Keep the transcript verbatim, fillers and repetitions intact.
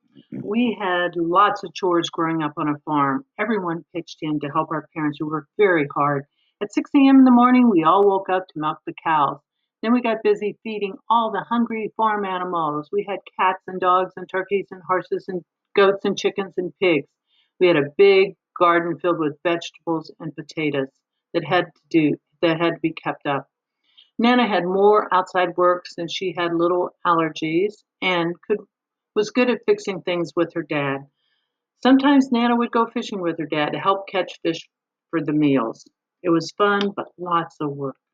We had lots of chores growing up on a farm. Everyone pitched in to help our parents who worked very hard. At six a m in the morning, we all woke up to milk the cows. Then we got busy feeding all the hungry farm animals. We had cats and dogs and turkeys and horses and goats and chickens and pigs. We had a big garden filled with vegetables and potatoes that had to do that had to be kept up. Nana had more outside work since she had little allergies and could was good at fixing things with her dad. Sometimes Nana would go fishing with her dad to help catch fish for the meals. It was fun, but lots of work.